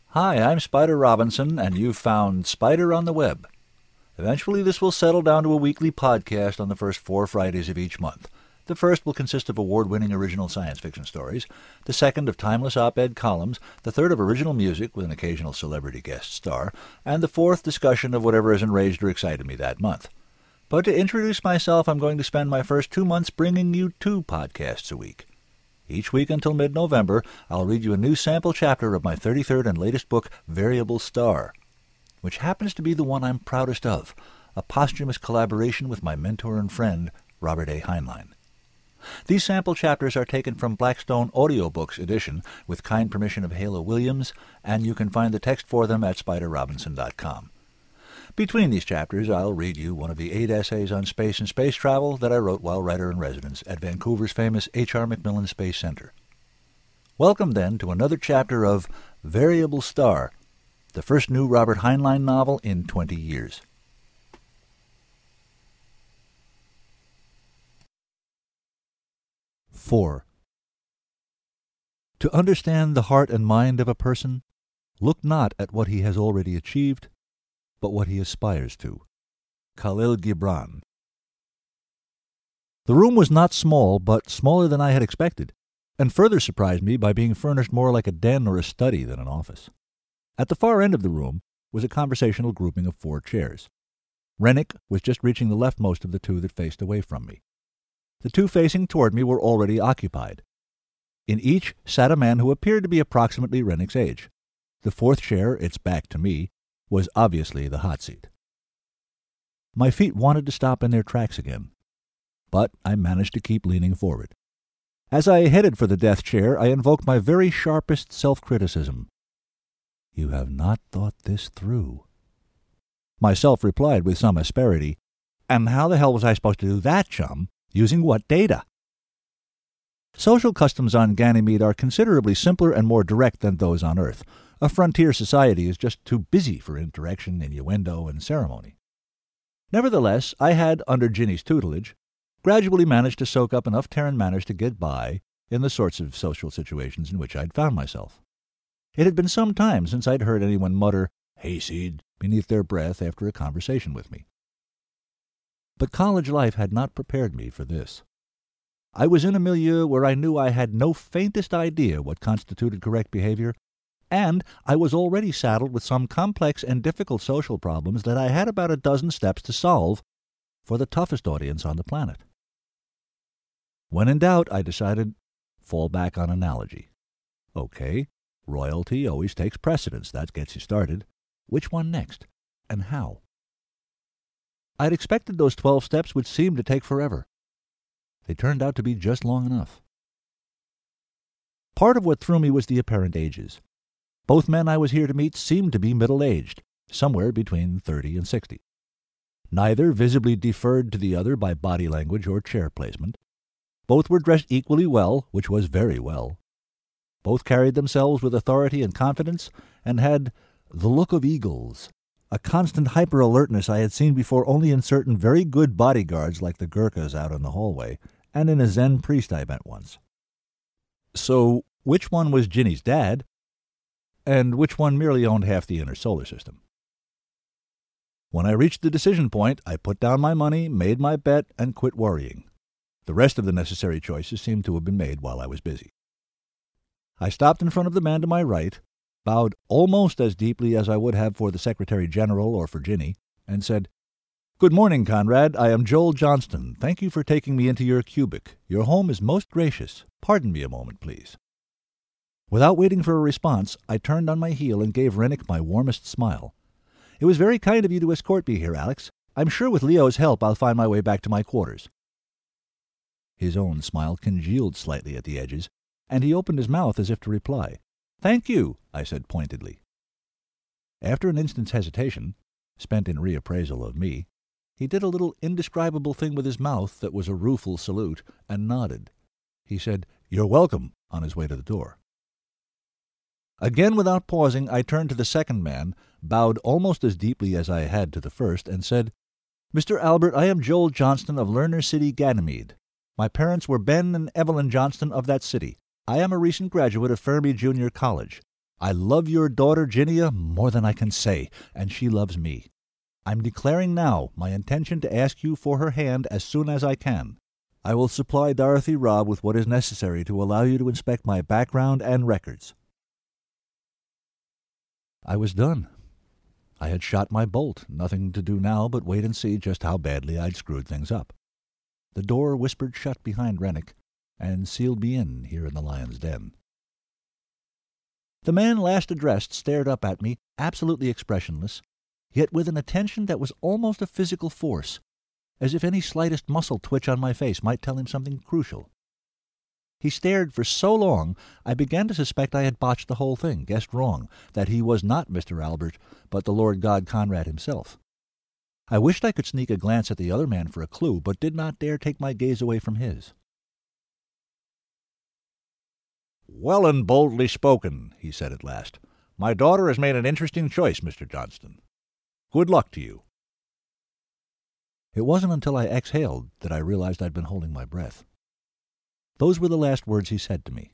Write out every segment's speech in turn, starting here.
Hi, I'm Spider Robinson, and you've found Spider on the Web. Eventually, this will settle down to a weekly podcast on the first 4 Fridays of each month. The first will consist of award-winning original science fiction stories, the second of timeless op-ed columns, the third of original music with an occasional celebrity guest star, and the fourth discussion of whatever has enraged or excited me that month. But to introduce myself, I'm going to spend my first 2 months bringing you 2 podcasts a week. Each week until mid-November, I'll read you a new sample chapter of my 33rd and latest book, Variable Star, which happens to be the one I'm proudest of, a posthumous collaboration with my mentor and friend, Robert A. Heinlein. These sample chapters are taken from Blackstone Audiobooks edition with kind permission of Hala Williams, and you can find the text for them at spiderrobinson.com. Between these chapters, I'll read you one of the 8 essays on space and space travel that I wrote while writer-in-residence at Vancouver's famous H.R. MacMillan Space Center. Welcome, then, to another chapter of Variable Star, the first new Robert Heinlein novel in 20 years. (4) To understand the heart and mind of a person, look not at what he has already achieved, but what he aspires to. Khalil Gibran. The room was not small, but smaller than I had expected, and further surprised me by being furnished more like a den or a study than an office. At the far end of the room was a conversational grouping of 4 chairs. Rennick was just reaching the leftmost of the 2 that faced away from me. The 2 facing toward me were already occupied. In each sat a man who appeared to be approximately Rennick's age. The 4th chair, its back to me, was obviously the hot seat. My feet wanted to stop in their tracks again, but I managed to keep leaning forward. As I headed for the death chair, I invoked my very sharpest self-criticism. "You have not thought this through." Myself replied with some asperity, "And how the hell was I supposed to do that, chum? Using what data?" Social customs on Ganymede are considerably simpler and more direct than those on Earth. A frontier society is just too busy for interaction, innuendo, and ceremony. Nevertheless, I had, under Ginny's tutelage, gradually managed to soak up enough Terran manners to get by in the sorts of social situations in which I'd found myself. It had been some time since I'd heard anyone mutter "hayseed" beneath their breath after a conversation with me. But college life had not prepared me for this. I was in a milieu where I knew I had no faintest idea what constituted correct behavior, and I was already saddled with some complex and difficult social problems that I had about a dozen steps to solve for the toughest audience on the planet. When in doubt, I decided, fall back on analogy. Okay, royalty always takes precedence. That gets you started. Which one next, and how? I'd expected those 12 steps would seem to take forever. They turned out to be just long enough. Part of what threw me was the apparent ages. Both men I was here to meet seemed to be middle-aged, somewhere between 30 and 60. Neither visibly deferred to the other by body language or chair placement. Both were dressed equally well, which was very well. Both carried themselves with authority and confidence, and had the look of eagles, a constant hyper-alertness I had seen before only in certain very good bodyguards like the Gurkhas out in the hallway, and in a Zen priest I met once. So, which one was Ginny's dad, and which one merely owned half the inner solar system? When I reached the decision point, I put down my money, made my bet, and quit worrying. The rest of the necessary choices seemed to have been made while I was busy. I stopped in front of the man to my right, bowed almost as deeply as I would have for the Secretary General or for Ginny, and said, "Good morning, Conrad. I am Joel Johnston. Thank you for taking me into your cubic. Your home is most gracious. Pardon me a moment, please." Without waiting for a response, I turned on my heel and gave Rennick my warmest smile. "It was very kind of you to escort me here, Alex. I'm sure with Leo's help I'll find my way back to my quarters." His own smile congealed slightly at the edges, and he opened his mouth as if to reply. "Thank you," I said pointedly. After an instant's hesitation, spent in reappraisal of me, he did a little indescribable thing with his mouth that was a rueful salute, and nodded. He said, "You're welcome," on his way to the door. Again, without pausing, I turned to the second man, bowed almost as deeply as I had to the first, and said, "Mr. Albert, I am Joel Johnston of Lerner City, Ganymede. My parents were Ben and Evelyn Johnston of that city. I am a recent graduate of Fermi Junior College. I love your daughter Ginia more than I can say, and she loves me. I'm declaring now my intention to ask you for her hand as soon as I can. I will supply Dorothy Robb with what is necessary to allow you to inspect my background and records." I was done. I had shot my bolt, nothing to do now but wait and see just how badly I'd screwed things up. The door whispered shut behind Rennick, and sealed me in here in the lion's den. The man last addressed stared up at me, absolutely expressionless, yet with an attention that was almost a physical force, as if any slightest muscle twitch on my face might tell him something crucial. He stared for so long I began to suspect I had botched the whole thing, guessed wrong, that he was not Mr. Albert, but the Lord God Conrad himself. I wished I could sneak a glance at the other man for a clue, but did not dare take my gaze away from his. "Well and boldly spoken," he said at last. "My daughter has made an interesting choice, Mr. Johnston. Good luck to you." It wasn't until I exhaled that I realized I'd been holding my breath. Those were the last words he said to me.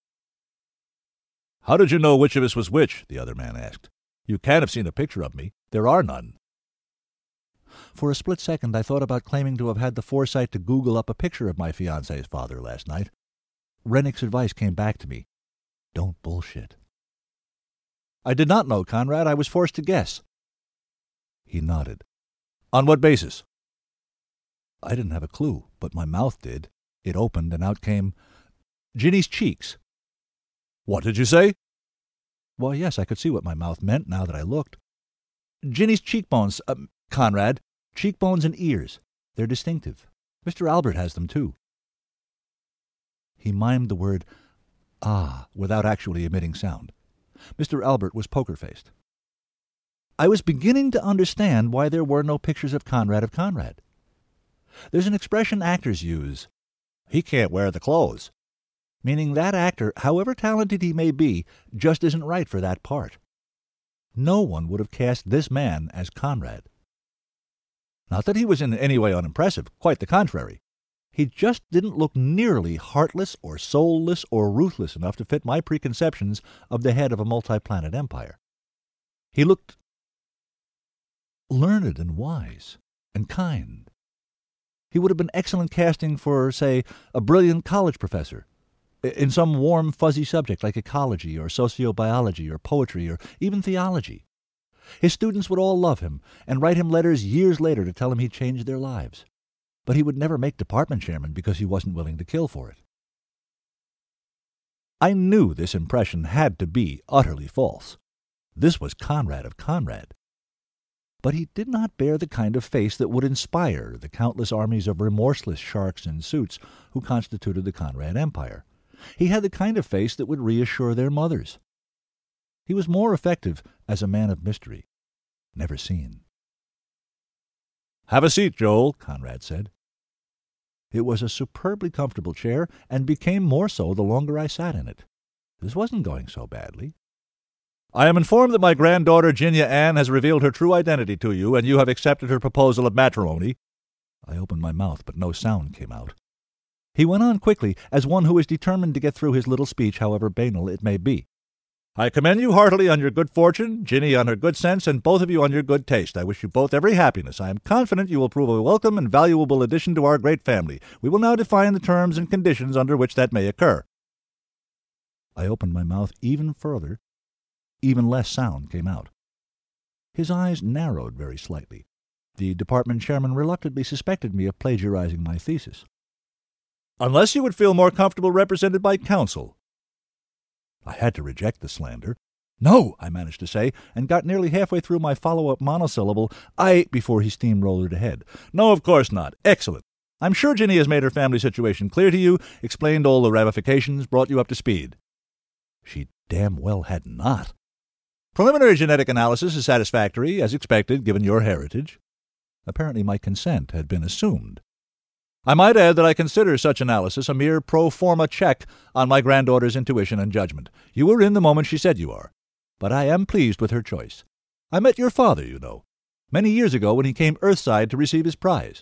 "How did you know which of us was which?" the other man asked. "You can't have seen a picture of me. There are none." For a split second I thought about claiming to have had the foresight to Google up a picture of my fiancée's father last night. Rennick's advice came back to me. Don't bullshit. "I did not know, Conrad. I was forced to guess." He nodded. "On what basis?" I didn't have a clue, but my mouth did. It opened, and out came, "Ginny's cheeks." "What did you say?" Well, yes, I could see what my mouth meant now that I looked. "Ginny's cheekbones, Conrad. Cheekbones and ears. They're distinctive. Mr. Albert has them, too." He mimed the word, "ah," without actually emitting sound. Mr. Albert was poker-faced. I was beginning to understand why there were no pictures of Conrad. There's an expression actors use, "He can't wear the clothes," meaning that actor, however talented he may be, just isn't right for that part. No one would have cast this man as Conrad. Not that he was in any way unimpressive, quite the contrary. He just didn't look nearly heartless or soulless or ruthless enough to fit my preconceptions of the head of a multi-planet empire. He looked learned and wise and kind. He would have been excellent casting for, say, a brilliant college professor, in some warm, fuzzy subject like ecology or sociobiology or poetry or even theology. His students would all love him and write him letters years later to tell him he'd changed their lives. But he would never make department chairman because he wasn't willing to kill for it. I knew this impression had to be utterly false. This was Conrad of Conrad. But he did not bear the kind of face that would inspire the countless armies of remorseless sharks in suits who constituted the Conrad Empire. He had the kind of face that would reassure their mothers. He was more effective as a man of mystery, never seen. "Have a seat, Joel," Conrad said. It was a superbly comfortable chair, and became more so the longer I sat in it. This wasn't going so badly. "I am informed that my granddaughter Ginia Ann has revealed her true identity to you, and you have accepted her proposal of matrimony." I opened my mouth, but no sound came out. He went on quickly, as one who is determined to get through his little speech, however banal it may be. "I commend you heartily on your good fortune, Ginny on her good sense, and both of you on your good taste. I wish you both every happiness. I am confident you will prove a welcome and valuable addition to our great family. We will now define the terms and conditions under which that may occur." I opened my mouth even further. Even less sound came out. His eyes narrowed very slightly. The department chairman reluctantly suspected me of plagiarizing my thesis. "Unless you would feel more comfortable represented by counsel." I had to reject the slander. "No," I managed to say, and got nearly halfway through my follow-up monosyllable, before he steamrolled ahead. "No, of course not. Excellent. I'm sure Ginny has made her family situation clear to you, explained all the ramifications, brought you up to speed." She damn well had not. "Preliminary genetic analysis is satisfactory, as expected, given your heritage." Apparently my consent had been assumed. "I might add that I consider such analysis a mere pro forma check on my granddaughter's intuition and judgment. You were in the moment she said you are. But I am pleased with her choice. I met your father, you know, many years ago when he came earthside to receive his prize."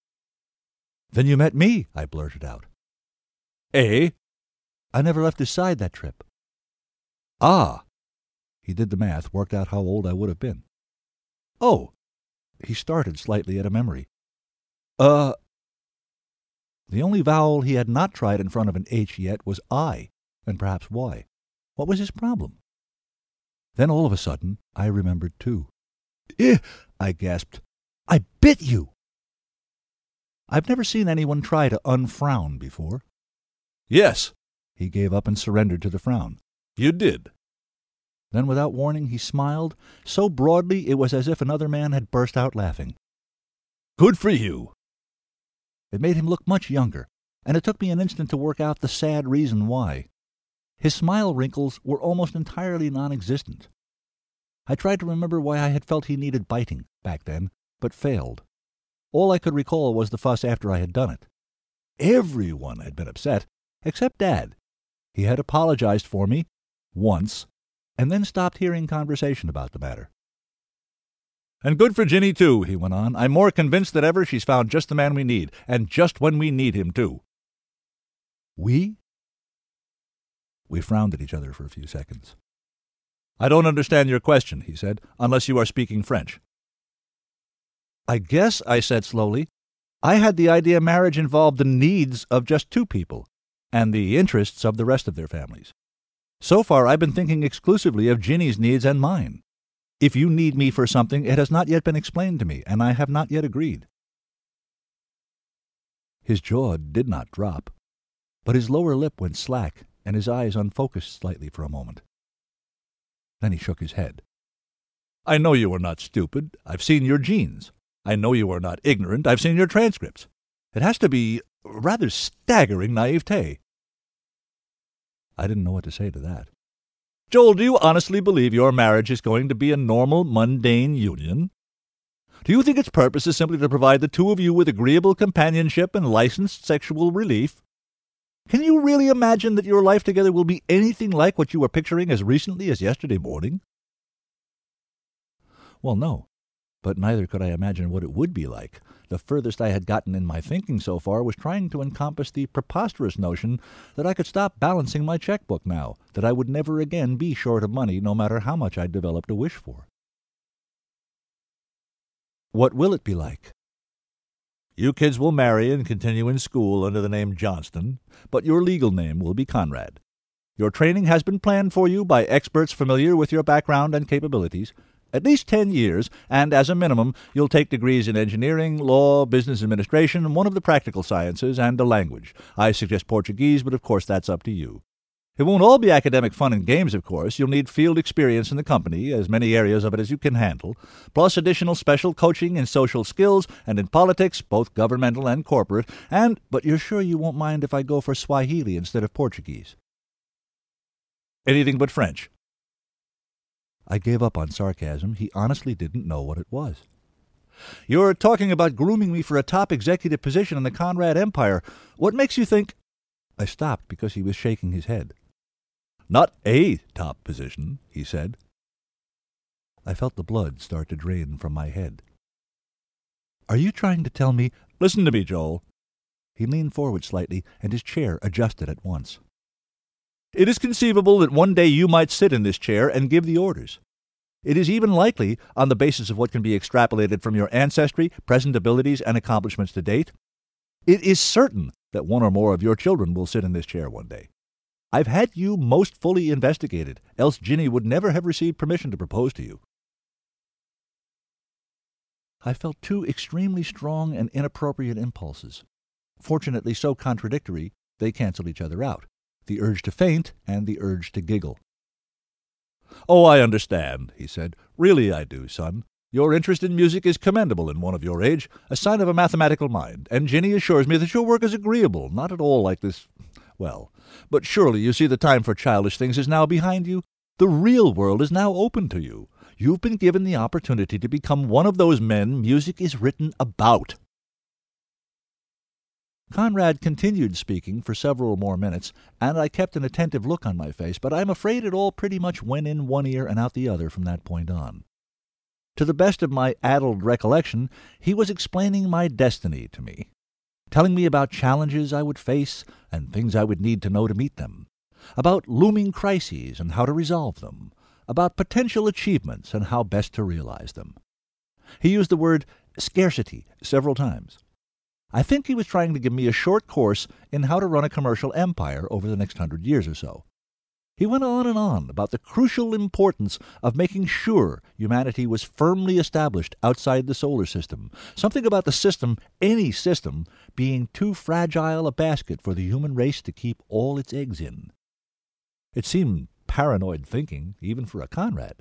"Then you met me," I blurted out. "Eh?" "I never left his side that trip." "Ah." He did the math, worked out how old I would have been. Oh! He started slightly at a memory. The only vowel he had not tried in front of an H yet was I, and perhaps Y. What was his problem? Then all of a sudden I remembered too. I gasped. I bit you! I've never seen anyone try to unfrown before. Yes. He gave up and surrendered to the frown. You did. Then without warning he smiled, so broadly it was as if another man had burst out laughing. Good for you! It made him look much younger, and it took me an instant to work out the sad reason why. His smile wrinkles were almost entirely non-existent. I tried to remember why I had felt he needed biting back then, but failed. All I could recall was the fuss after I had done it. Everyone had been upset, except Dad. He had apologized for me, once, and then stopped hearing conversation about the matter. And good for Ginny, too, he went on. I'm more convinced than ever she's found just the man we need, and just when we need him, too. We? We frowned at each other for a few seconds. I don't understand your question, he said, unless you are speaking French. I guess, I said slowly, I had the idea marriage involved the needs of just two people, and the interests of the rest of their families. So far I've been thinking exclusively of Ginny's needs and mine. If you need me for something, it has not yet been explained to me, and I have not yet agreed. His jaw did not drop, but his lower lip went slack, and his eyes unfocused slightly for a moment. Then he shook his head. I know you are not stupid. I've seen your genes. I know you are not ignorant. I've seen your transcripts. It has to be rather staggering naivete. I didn't know what to say to that. Joel, do you honestly believe your marriage is going to be a normal, mundane union? Do you think its purpose is simply to provide the two of you with agreeable companionship and licensed sexual relief? Can you really imagine that your life together will be anything like what you were picturing as recently as yesterday morning? Well, no, but neither could I imagine what it would be like. The furthest I had gotten in my thinking so far was trying to encompass the preposterous notion that I could stop balancing my checkbook now, that I would never again be short of money no matter how much I developed a wish for. What will it be like? You kids will marry and continue in school under the name Johnston, but your legal name will be Conrad. Your training has been planned for you by experts familiar with your background and capabilities. At least 10 years, and as a minimum, you'll take degrees in engineering, law, business administration, one of the practical sciences, and a language. I suggest Portuguese, but of course that's up to you. It won't all be academic fun and games, of course. You'll need field experience in the company, as many areas of it as you can handle, plus additional special coaching in social skills and in politics, both governmental and corporate, but you're sure you won't mind if I go for Swahili instead of Portuguese? Anything but French. I gave up on sarcasm. He honestly didn't know what it was. You're talking about grooming me for a top executive position in the Conrad Empire. What makes you think... I stopped because he was shaking his head. Not a top position, he said. I felt the blood start to drain from my head. Are you trying to tell me... Listen to me, Joel. He leaned forward slightly, and his chair adjusted at once. It is conceivable that one day you might sit in this chair and give the orders. It is even likely, on the basis of what can be extrapolated from your ancestry, present abilities, and accomplishments to date, it is certain that one or more of your children will sit in this chair one day. I've had you most fully investigated, else Ginny would never have received permission to propose to you. I felt two extremely strong and inappropriate impulses. Fortunately so contradictory, they canceled each other out. The urge to faint and the urge to giggle. Oh, I understand, he said. Really I do, son. Your interest in music is commendable in one of your age, a sign of a mathematical mind, and Ginny assures me that your work is agreeable, not at all like this... Well, but surely you see the time for childish things is now behind you. The real world is now open to you. You've been given the opportunity to become one of those men music is written about. Conrad continued speaking for several more minutes, and I kept an attentive look on my face, but I'm afraid it all pretty much went in one ear and out the other from that point on. To the best of my addled recollection, he was explaining my destiny to me, telling me about challenges I would face and things I would need to know to meet them, about looming crises and how to resolve them, about potential achievements and how best to realize them. He used the word scarcity several times. I think he was trying to give me a short course in how to run a commercial empire over the next 100 years or so. He went on and on about the crucial importance of making sure humanity was firmly established outside the solar system, something about the system, any system, being too fragile a basket for the human race to keep all its eggs in. It seemed paranoid thinking, even for a Conrad.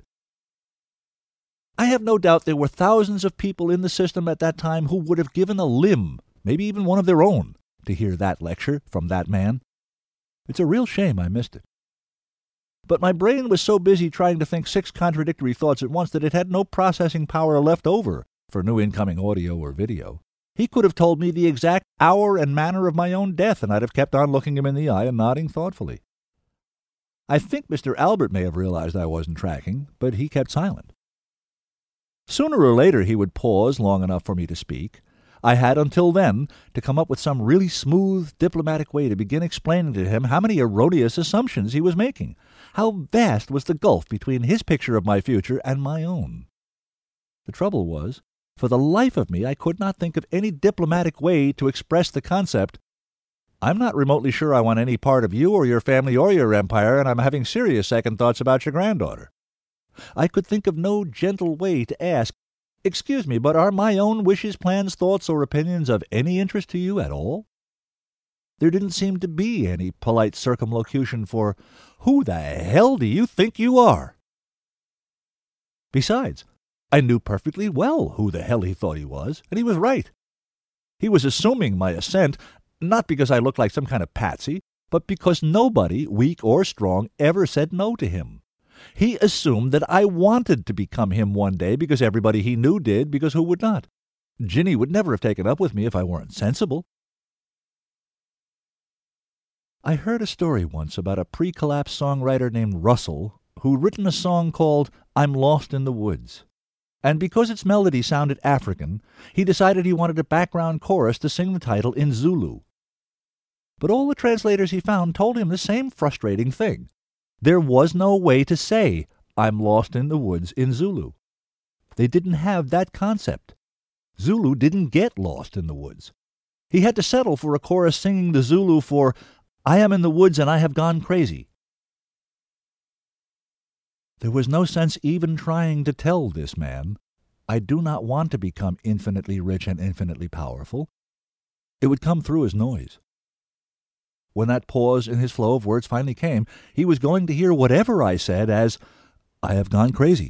I have no doubt there were thousands of people in the system at that time who would have given a limb, maybe even one of their own, to hear that lecture from that man. It's a real shame I missed it. But my brain was so busy trying to think 6 contradictory thoughts at once that it had no processing power left over for new incoming audio or video. He could have told me the exact hour and manner of my own death, and I'd have kept on looking him in the eye and nodding thoughtfully. I think Mr. Albert may have realized I wasn't tracking, but he kept silent. Sooner or later he would pause long enough for me to speak. I had until then to come up with some really smooth, diplomatic way to begin explaining to him how many erroneous assumptions he was making, how vast was the gulf between his picture of my future and my own. The trouble was, for the life of me I could not think of any diplomatic way to express the concept, "I'm not remotely sure I want any part of you or your family or your empire, and I'm having serious second thoughts about your granddaughter." I could think of no gentle way to ask, "Excuse me, but are my own wishes, plans, thoughts, or opinions of any interest to you at all?" There didn't seem to be any polite circumlocution for, "Who the hell do you think you are?" Besides, I knew perfectly well who the hell he thought he was, and he was right. He was assuming my assent, not because I looked like some kind of patsy, but because nobody, weak or strong, ever said no to him. He assumed that I wanted to become him one day because everybody he knew did, because who would not? Ginny would never have taken up with me if I weren't sensible. I heard a story once about a pre-collapse songwriter named Russell who'd written a song called "I'm Lost in the Woods." And because its melody sounded African, he decided he wanted a background chorus to sing the title in Zulu. But all the translators he found told him the same frustrating thing. There was no way to say, "I'm lost in the woods" in Zulu. They didn't have that concept. Zulu didn't get lost in the woods. He had to settle for a chorus singing the Zulu for, "I am in the woods and I have gone crazy." There was no sense even trying to tell this man, "I do not want to become infinitely rich and infinitely powerful." It would come through as noise. When that pause in his flow of words finally came, he was going to hear whatever I said as, "I have gone crazy."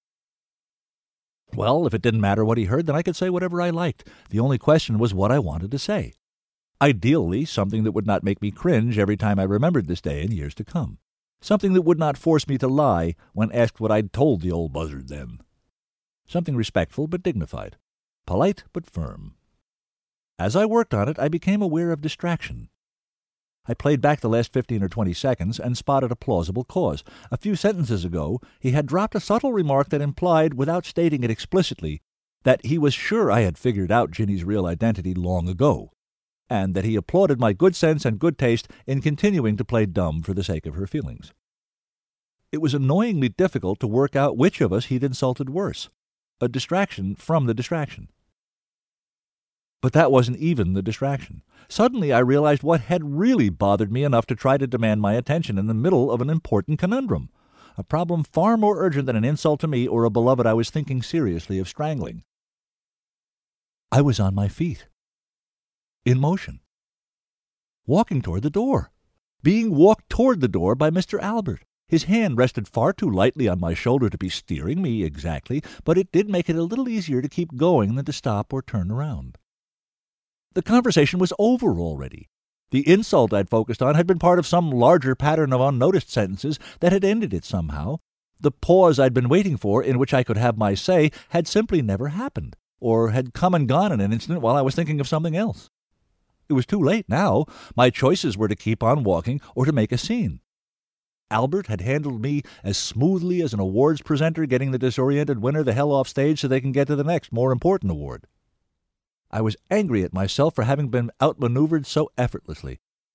Well, if it didn't matter what he heard, then I could say whatever I liked. The only question was what I wanted to say. Ideally, something that would not make me cringe every time I remembered this day in years to come. Something that would not force me to lie when asked what I'd told the old buzzard then. Something respectful but dignified. Polite but firm. As I worked on it, I became aware of distraction. I played back the last 15 or 20 seconds and spotted a plausible cause. A few sentences ago, he had dropped a subtle remark that implied, without stating it explicitly, that he was sure I had figured out Ginny's real identity long ago, and that he applauded my good sense and good taste in continuing to play dumb for the sake of her feelings. It was annoyingly difficult to work out which of us he'd insulted worse, a distraction from the distraction. But that wasn't even the distraction. Suddenly I realized what had really bothered me enough to try to demand my attention in the middle of an important conundrum, a problem far more urgent than an insult to me or a beloved I was thinking seriously of strangling. I was on my feet, in motion, walking toward the door, being walked toward the door by Mr. Albert. His hand rested far too lightly on my shoulder to be steering me exactly, but it did make it a little easier to keep going than to stop or turn around. The conversation was over already. The insult I'd focused on had been part of some larger pattern of unnoticed sentences that had ended it somehow. The pause I'd been waiting for in which I could have my say had simply never happened, or had come and gone in an instant while I was thinking of something else. It was too late now. My choices were to keep on walking or to make a scene. Albert had handled me as smoothly as an awards presenter getting the disoriented winner the hell off stage so they can get to the next, more important award. I was angry at myself for having been outmaneuvered so effortlessly.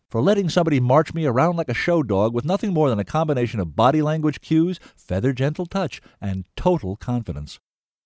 for letting somebody march me around like a show dog with nothing more than a combination of body language cues, feather-gentle touch, and total confidence.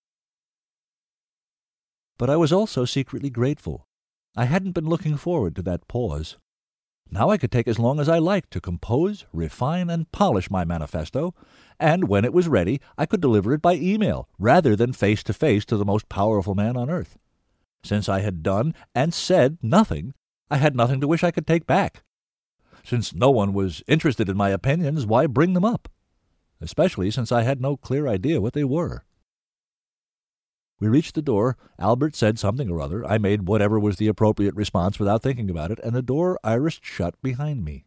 But I was also secretly grateful. I hadn't been looking forward to that pause. Now I could take as long as I liked to compose, refine, and polish my manifesto, and when it was ready, I could deliver it by email, rather than face-to-face to the most powerful man on earth. Since I had done and said nothing, I had nothing to wish I could take back. Since no one was interested in my opinions, why bring them up? Especially since I had no clear idea what they were. We reached the door. Albert said something or other. I made whatever was the appropriate response without thinking about it, and the door irised shut behind me.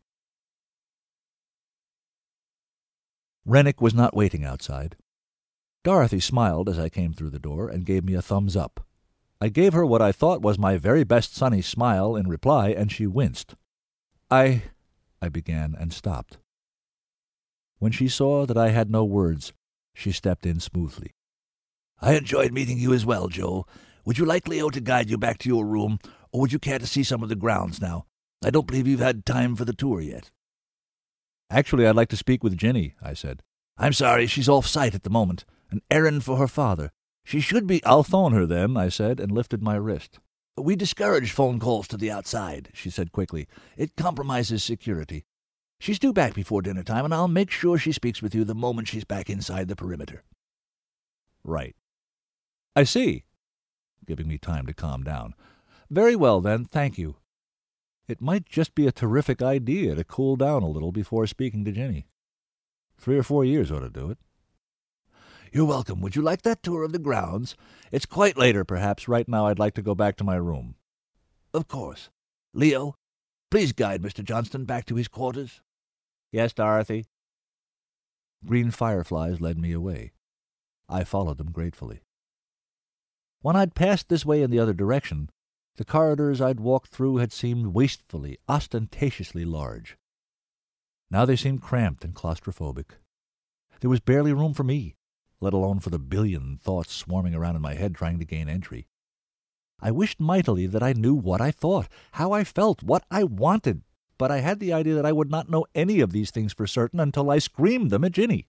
Rennick was not waiting outside. Dorothy smiled as I came through the door and gave me a thumbs up. I gave her what I thought was my very best sunny smile in reply, and she winced. I began and stopped. When she saw that I had no words, she stepped in smoothly. "I enjoyed meeting you as well, Joel. Would you like Leo to guide you back to your room, or would you care to see some of the grounds now? I don't believe you've had time for the tour yet." "Actually, I'd like to speak with Ginny," I said. "I'm sorry, she's off-site at the moment. An errand for her father. She should be—" "I'll phone her then," I said, and lifted my wrist. "We discourage phone calls to the outside," she said quickly. "It compromises security. She's due back before dinner time, and I'll make sure she speaks with you the moment she's back inside the perimeter." "Right. I see," giving me time to calm down. "Very well, then, thank you. It might just be a terrific idea to cool down a little before speaking to Ginny. 3 or 4 years ought to do it." "You're welcome. Would you like that tour of the grounds? It's quite later, perhaps. Right now I'd like to go back to my room." "Of course. Leo, please guide Mr. Johnston back to his quarters." "Yes, Dorothy." Green fireflies led me away. I followed them gratefully. When I'd passed this way in the other direction, the corridors I'd walked through had seemed wastefully, ostentatiously large. Now they seemed cramped and claustrophobic. There was barely room for me, let alone for the billion thoughts swarming around in my head trying to gain entry. I wished mightily that I knew what I thought, how I felt, what I wanted, but I had the idea that I would not know any of these things for certain until I screamed them at Ginny.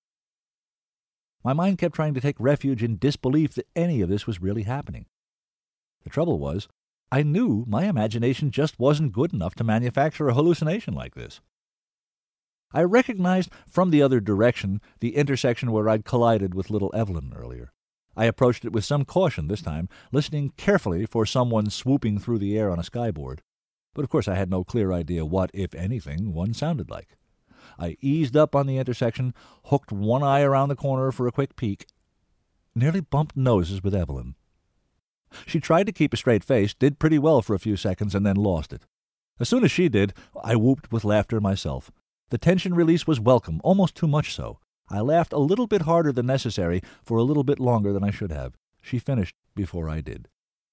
My mind kept trying to take refuge in disbelief that any of this was really happening. The trouble was, I knew my imagination just wasn't good enough to manufacture a hallucination like this. I recognized from the other direction the intersection where I'd collided with little Evelyn earlier. I approached it with some caution this time, listening carefully for someone swooping through the air on a skyboard. But of course I had no clear idea what, if anything, one sounded like. I eased up on the intersection, hooked one eye around the corner for a quick peek, nearly bumped noses with Evelyn. She tried to keep a straight face, did pretty well for a few seconds, and then lost it. As soon as she did, I whooped with laughter myself. The tension release was welcome, almost too much so. I laughed a little bit harder than necessary for a little bit longer than I should have. She finished before I did.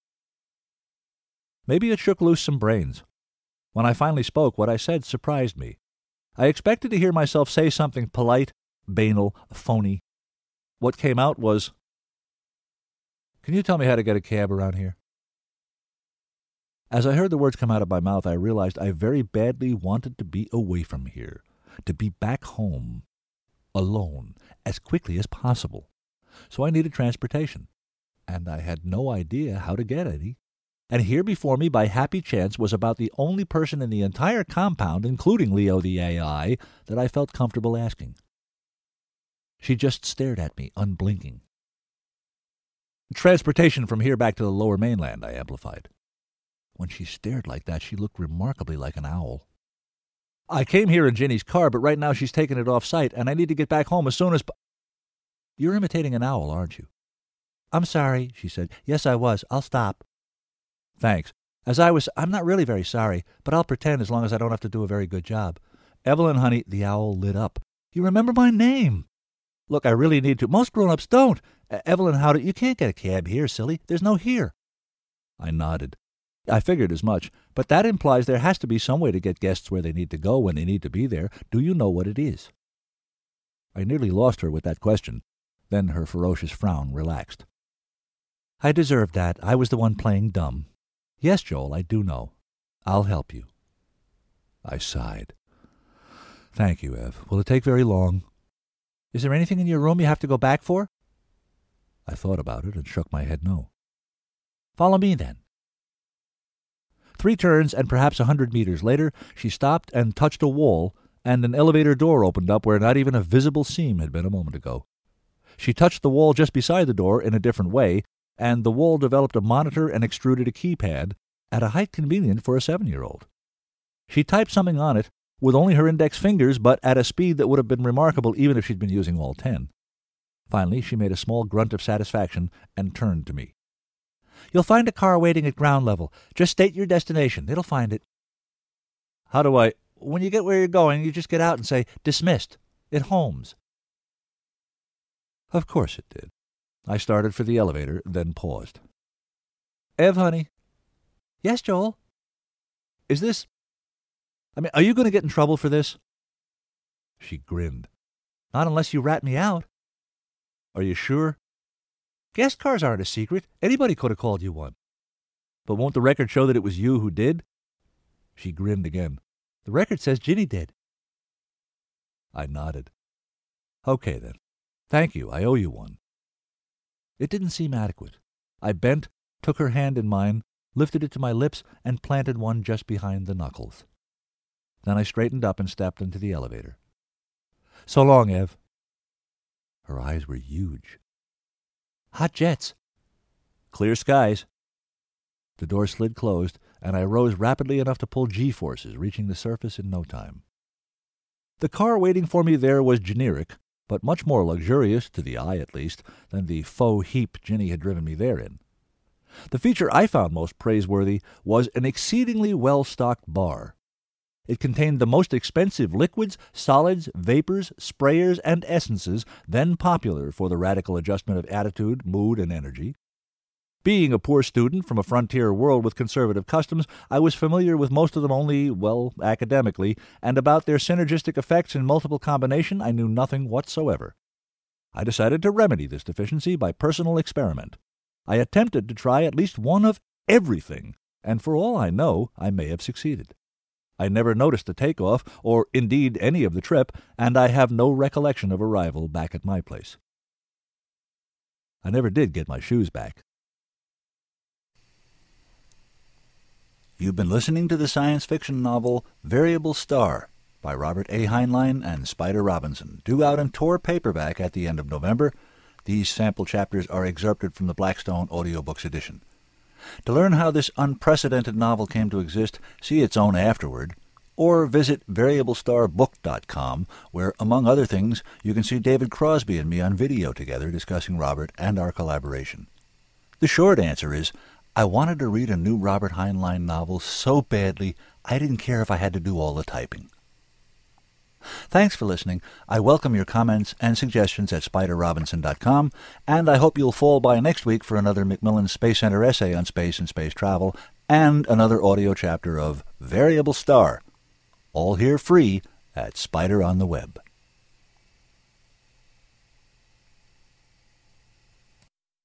Maybe it shook loose some brains. When I finally spoke, what I said surprised me. I expected to hear myself say something polite, banal, phony. What came out was, "Can you tell me how to get a cab around here?" As I heard the words come out of my mouth, I realized I very badly wanted to be away from here, to be back home, alone, as quickly as possible. So I needed transportation, and I had no idea how to get any. And here before me, by happy chance, was about the only person in the entire compound, including Leo the AI, that I felt comfortable asking. She just stared at me, unblinking. "Transportation from here back to the lower mainland," I amplified. When she stared like that, she looked remarkably like an owl. "I came here in Ginny's car, but right now she's taken it off-site, and I need to get back home as soon as—" "You're imitating an owl, aren't you?" "I'm sorry," she said. "Yes, I was. I'll stop." "Thanks. I'm not really very sorry, but I'll pretend as long as I don't have to do a very good job. Evelyn, honey," the owl lit up. "You remember my name. Look, I really need to. Most grown-ups don't. Evelyn, you can't get a cab here, silly. There's no here." I nodded. I figured as much, but that implies there has to be some way to get guests where they need to go when they need to be there. Do you know what it is? I nearly lost her with that question. Then her ferocious frown relaxed. "I deserved that. I was the one playing dumb. Yes, Joel, I do know. I'll help you." I sighed. Thank you, Ev. Will it take very long? Is there anything in your room you have to go back for? I thought about it and shook my head no. Follow me, then. 3 turns and perhaps 100 meters later, she stopped and touched a wall, and an elevator door opened up where not even a visible seam had been a moment ago. She touched the wall just beside the door in a different way, and the wall developed a monitor and extruded a keypad at a height convenient for a 7-year-old. She typed something on it with only her index fingers, but at a speed that would have been remarkable even if she'd been using all 10. Finally, she made a small grunt of satisfaction and turned to me. You'll find a car waiting at ground level. Just state your destination. It'll find it. How do I... When you get where you're going, you just get out and say, dismissed. It homes. Of course it did. I started for the elevator, then paused. Ev, honey. Yes, Joel? Is this... are you going to get in trouble for this? She grinned. Not unless you rat me out. Are you sure? Guest cars aren't a secret. Anybody could have called you one. But won't the record show that it was you who did? She grinned again. The record says Ginny did. I nodded. Okay, then. Thank you. I owe you one. It didn't seem adequate. I bent, took her hand in mine, lifted it to my lips, and planted one just behind the knuckles. Then I straightened up and stepped into the elevator. So long, Ev. Her eyes were huge. Hot jets. Clear skies. The door slid closed, and I rose rapidly enough to pull G-forces, reaching the surface in no time. The car waiting for me there was generic, but much more luxurious, to the eye at least, than the faux heap Ginny had driven me there in. The feature I found most praiseworthy was an exceedingly well-stocked bar. It contained the most expensive liquids, solids, vapors, sprayers, and essences then popular for the radical adjustment of attitude, mood, and energy. Being a poor student from a frontier world with conservative customs, I was familiar with most of them only, well, academically, and about their synergistic effects in multiple combination I knew nothing whatsoever. I decided to remedy this deficiency by personal experiment. I attempted to try at least one of everything, and for all I know, I may have succeeded. I never noticed the takeoff, or indeed any of the trip, and I have no recollection of arrival back at my place. I never did get my shoes back. You've been listening to the science fiction novel Variable Star by Robert A. Heinlein and Spider Robinson, due out in Tor paperback at the end of November. These sample chapters are excerpted from the Blackstone Audiobooks edition. To learn how this unprecedented novel came to exist, see its own afterword, or visit VariableStarBook.com, where, among other things, you can see David Crosby and me on video together discussing Robert and our collaboration. The short answer is, I wanted to read a new Robert Heinlein novel so badly I didn't care if I had to do all the typing. Thanks for listening. I welcome your comments and suggestions at SpiderRobinson.com, and I hope you'll fall by next week for another Macmillan Space Center essay on space and space travel, and another audio chapter of Variable Star, all here free at Spider on the Web.